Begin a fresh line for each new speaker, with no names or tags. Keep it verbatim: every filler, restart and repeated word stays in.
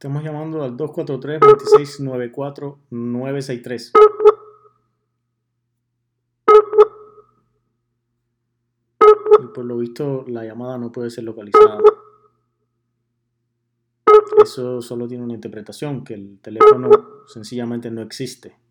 Estamos llamando al dos cuatro tres, dos seis nueve cuatro, nueve seis tres. Y por lo visto la llamada no puede ser localizada. Eso solo tiene una interpretación, que el teléfono sencillamente no existe.